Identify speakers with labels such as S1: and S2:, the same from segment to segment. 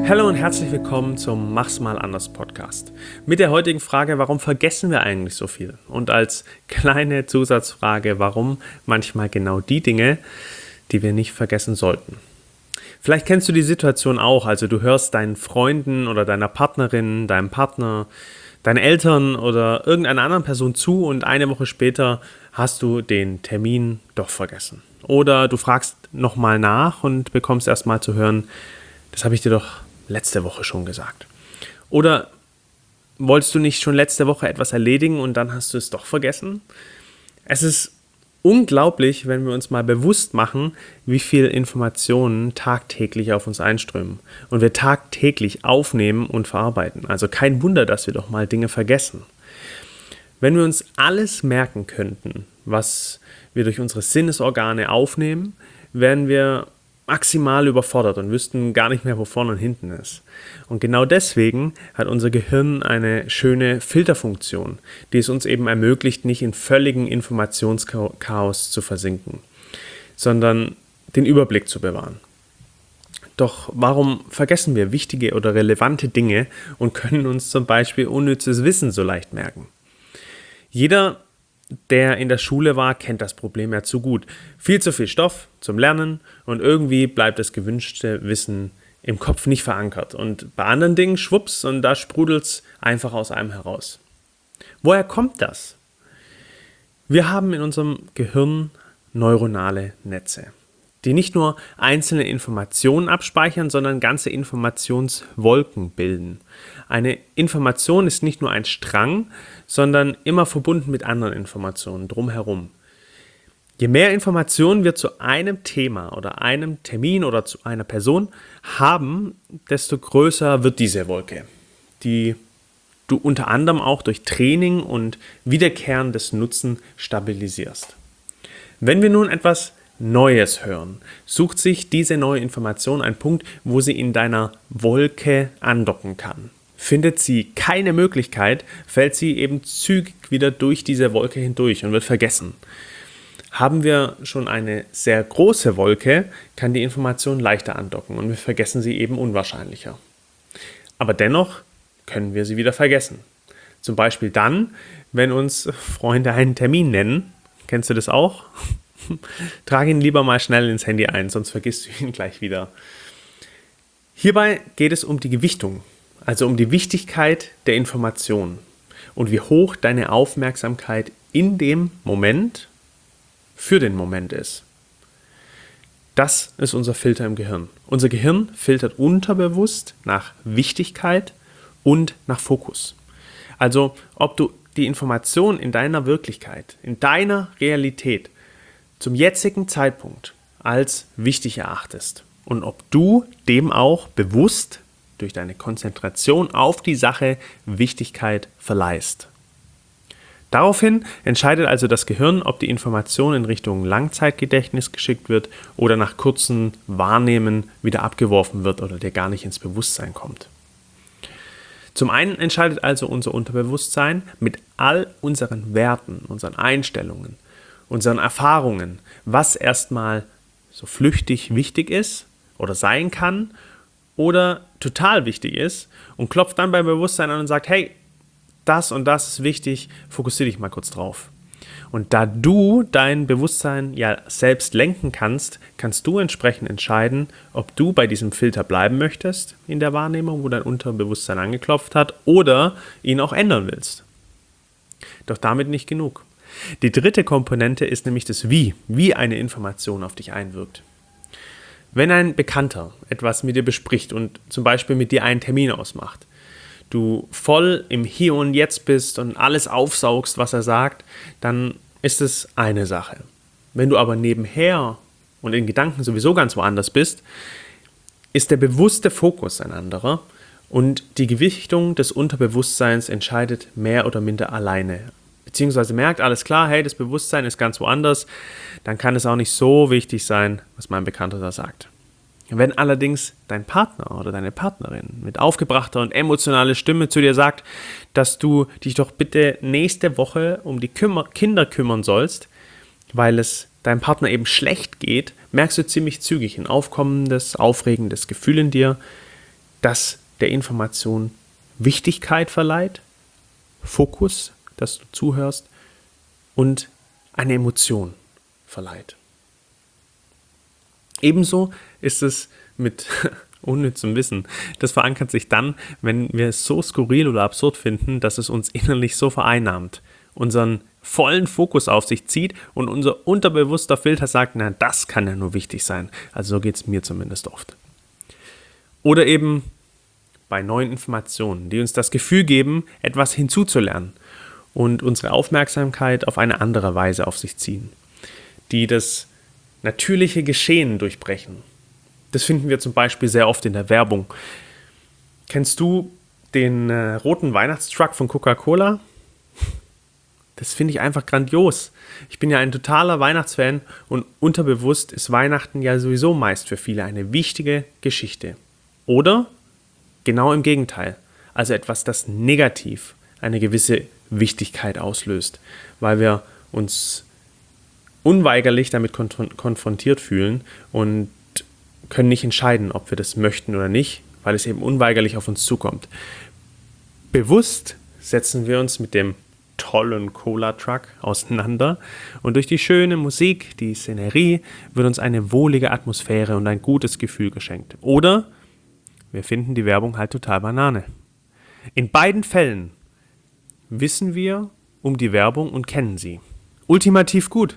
S1: Hallo und herzlich willkommen zum Mach's mal anders Podcast. Mit der heutigen Frage, warum vergessen wir eigentlich so viel? Und als kleine Zusatzfrage, warum manchmal genau die Dinge, die wir nicht vergessen sollten. Vielleicht kennst du die Situation auch, also du hörst deinen Freunden oder deiner Partnerin, deinem Partner, deinen Eltern oder irgendeiner anderen Person zu und eine Woche später hast du den Termin doch vergessen. Oder du fragst nochmal nach und bekommst erstmal zu hören, das habe ich dir doch letzte Woche schon gesagt. Oder wolltest du nicht schon letzte Woche etwas erledigen und dann hast du es doch vergessen? Es ist unglaublich, wenn wir uns mal bewusst machen, wie viel Informationen tagtäglich auf uns einströmen und wir tagtäglich aufnehmen und verarbeiten. Also kein Wunder, dass wir doch mal Dinge vergessen. Wenn wir uns alles merken könnten, was wir durch unsere Sinnesorgane aufnehmen, wären wir maximal überfordert und wüssten gar nicht mehr, wo vorne und hinten ist. Und genau deswegen hat unser Gehirn eine schöne Filterfunktion, die es uns eben ermöglicht, nicht in völligen Informationschaos zu versinken, sondern den Überblick zu bewahren. Doch warum vergessen wir wichtige oder relevante Dinge und können uns zum Beispiel unnützes Wissen so leicht merken? Jeder, der in der Schule war, kennt das Problem ja zu gut. Viel zu viel Stoff zum Lernen und irgendwie bleibt das gewünschte Wissen im Kopf nicht verankert. Und bei anderen Dingen, schwupps, und da sprudelt es einfach aus einem heraus. Woher kommt das? Wir haben in unserem Gehirn neuronale Netze, die nicht nur einzelne Informationen abspeichern, sondern ganze Informationswolken bilden. Eine Information ist nicht nur ein Strang, sondern immer verbunden mit anderen Informationen drumherum. Je mehr Informationen wir zu einem Thema oder einem Termin oder zu einer Person haben, desto größer wird diese Wolke, die du unter anderem auch durch Training und wiederkehrendes Nutzen stabilisierst. Wenn wir nun etwas Neues hören, sucht sich diese neue Information einen Punkt, wo sie in deiner Wolke andocken kann. Findet sie keine Möglichkeit, fällt sie eben zügig wieder durch diese Wolke hindurch und wird vergessen. Haben wir schon eine sehr große Wolke, kann die Information leichter andocken und wir vergessen sie eben unwahrscheinlicher. Aber dennoch können wir sie wieder vergessen. Zum Beispiel dann, wenn uns Freunde einen Termin nennen. Kennst du das auch? Trage ihn lieber mal schnell ins Handy ein, sonst vergisst du ihn gleich wieder. Hierbei geht es um die Gewichtung, also um die Wichtigkeit der Information und wie hoch deine Aufmerksamkeit in dem Moment für den Moment ist. Das ist unser Filter im Gehirn. Unser Gehirn filtert unterbewusst nach Wichtigkeit und nach Fokus. Also ob du die Information in deiner Wirklichkeit, in deiner Realität zum jetzigen Zeitpunkt als wichtig erachtest und ob du dem auch bewusst durch deine Konzentration auf die Sache Wichtigkeit verleihst. Daraufhin entscheidet also das Gehirn, ob die Information in Richtung Langzeitgedächtnis geschickt wird oder nach kurzem Wahrnehmen wieder abgeworfen wird oder dir gar nicht ins Bewusstsein kommt. Zum einen entscheidet also unser Unterbewusstsein mit all unseren Werten, unseren Einstellungen, unseren Erfahrungen, was erstmal so flüchtig wichtig ist oder sein kann oder total wichtig ist und klopft dann beim Bewusstsein an und sagt, hey, das und das ist wichtig, fokussiere dich mal kurz drauf. Und da du dein Bewusstsein ja selbst lenken kannst, kannst du entsprechend entscheiden, ob du bei diesem Filter bleiben möchtest in der Wahrnehmung, wo dein Unterbewusstsein angeklopft hat, oder ihn auch ändern willst. Doch damit nicht genug. Die dritte Komponente ist nämlich das wie eine Information auf dich einwirkt. Wenn ein Bekannter etwas mit dir bespricht und zum Beispiel mit dir einen Termin ausmacht, du voll im Hier und Jetzt bist und alles aufsaugst, was er sagt, dann ist es eine Sache. Wenn du aber nebenher und in Gedanken sowieso ganz woanders bist, ist der bewusste Fokus ein anderer und die Gewichtung des Unterbewusstseins entscheidet mehr oder minder alleine. Beziehungsweise merkt, alles klar, hey, das Bewusstsein ist ganz woanders, dann kann es auch nicht so wichtig sein, was mein Bekannter da sagt. Wenn allerdings dein Partner oder deine Partnerin mit aufgebrachter und emotionaler Stimme zu dir sagt, dass du dich doch bitte nächste Woche um die Kinder kümmern sollst, weil es deinem Partner eben schlecht geht, merkst du ziemlich zügig ein aufkommendes, aufregendes Gefühl in dir, das der Information Wichtigkeit verleiht, Fokus, dass du zuhörst und eine Emotion verleiht. Ebenso ist es mit unnützem Wissen. Das verankert sich dann, wenn wir es so skurril oder absurd finden, dass es uns innerlich so vereinnahmt, unseren vollen Fokus auf sich zieht und unser unterbewusster Filter sagt, na, das kann ja nur wichtig sein. Also so geht es mir zumindest oft. Oder eben bei neuen Informationen, die uns das Gefühl geben, etwas hinzuzulernen und unsere Aufmerksamkeit auf eine andere Weise auf sich ziehen, die das natürliche Geschehen durchbrechen. Das finden wir zum Beispiel sehr oft in der Werbung. Kennst du den roten Weihnachtstruck von Coca-Cola? Das finde ich einfach grandios. Ich bin ja ein totaler Weihnachtsfan und unterbewusst ist Weihnachten ja sowieso meist für viele eine wichtige Geschichte. Oder genau im Gegenteil, also etwas, das negativ eine gewisse Wichtigkeit auslöst, weil wir uns unweigerlich damit konfrontiert fühlen und können nicht entscheiden, ob wir das möchten oder nicht, weil es eben unweigerlich auf uns zukommt. Bewusst setzen wir uns mit dem tollen Cola-Truck auseinander und durch die schöne Musik, die Szenerie, wird uns eine wohlige Atmosphäre und ein gutes Gefühl geschenkt. Oder wir finden die Werbung halt total Banane. In beiden Fällen wissen wir um die Werbung und kennen sie. Ultimativ gut.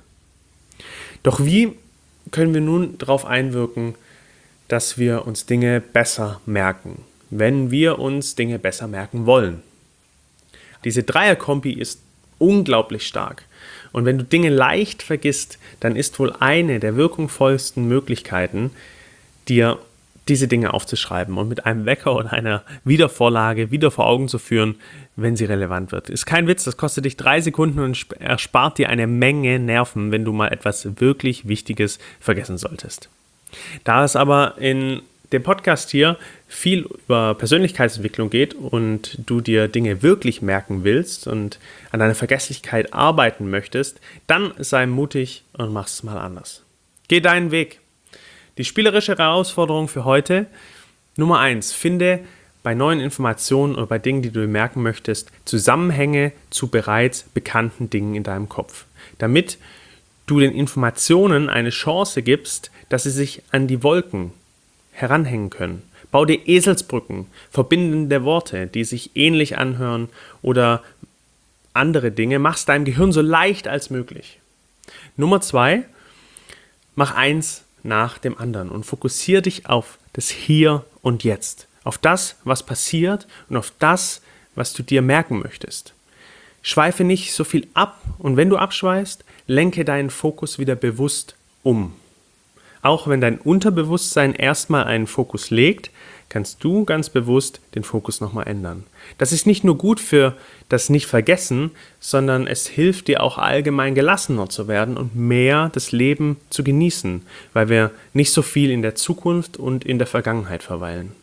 S1: Doch wie können wir nun darauf einwirken, dass wir uns Dinge besser merken, wenn wir uns Dinge besser merken wollen? Diese Dreierkombi ist unglaublich stark. Und wenn du Dinge leicht vergisst, dann ist wohl eine der wirkungsvollsten Möglichkeiten, dir diese Dinge aufzuschreiben und mit einem Wecker oder einer Wiedervorlage wieder vor Augen zu führen, wenn sie relevant wird. Ist kein Witz, das kostet dich 3 Sekunden und erspart dir eine Menge Nerven, wenn du mal etwas wirklich Wichtiges vergessen solltest. Da es aber in dem Podcast hier viel über Persönlichkeitsentwicklung geht und du dir Dinge wirklich merken willst und an deiner Vergesslichkeit arbeiten möchtest, dann sei mutig und mach es mal anders. Geh deinen Weg. Die spielerische Herausforderung für heute: Nummer 1, finde bei neuen Informationen oder bei Dingen, die du dir merken möchtest, Zusammenhänge zu bereits bekannten Dingen in deinem Kopf, damit du den Informationen eine Chance gibst, dass sie sich an die Wolken heranhängen können. Bau dir Eselsbrücken, verbindende Worte, die sich ähnlich anhören oder andere Dinge. Mach es deinem Gehirn so leicht als möglich. Nummer 2, mach eins nach dem anderen und fokussiere dich auf das Hier und Jetzt. Auf das, was passiert und auf das, was du dir merken möchtest. Schweife nicht so viel ab und wenn du abschweifst, lenke deinen Fokus wieder bewusst um. Auch wenn dein Unterbewusstsein erstmal einen Fokus legt, kannst du ganz bewusst den Fokus nochmal ändern. Das ist nicht nur gut für das Nicht-Vergessen, sondern es hilft dir auch allgemein gelassener zu werden und mehr das Leben zu genießen, weil wir nicht so viel in der Zukunft und in der Vergangenheit verweilen.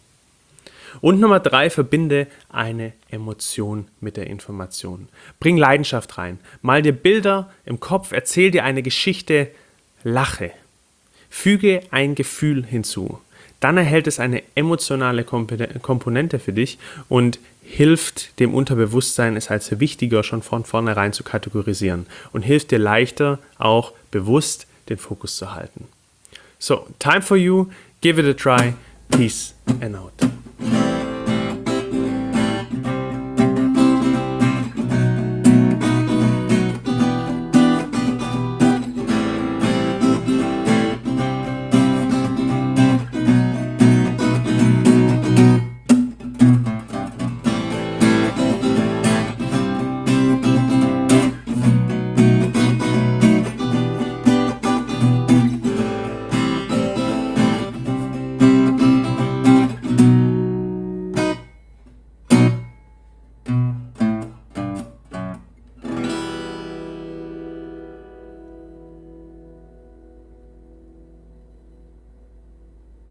S1: Und Nummer 3, verbinde eine Emotion mit der Information. Bring Leidenschaft rein, mal dir Bilder im Kopf, erzähl dir eine Geschichte, lache. Füge ein Gefühl hinzu. Dann erhält es eine emotionale Komponente für dich und hilft dem Unterbewusstsein, es als wichtiger schon von vornherein zu kategorisieren und hilft dir leichter, auch bewusst den Fokus zu halten. So, time for you, give it a try, peace and out.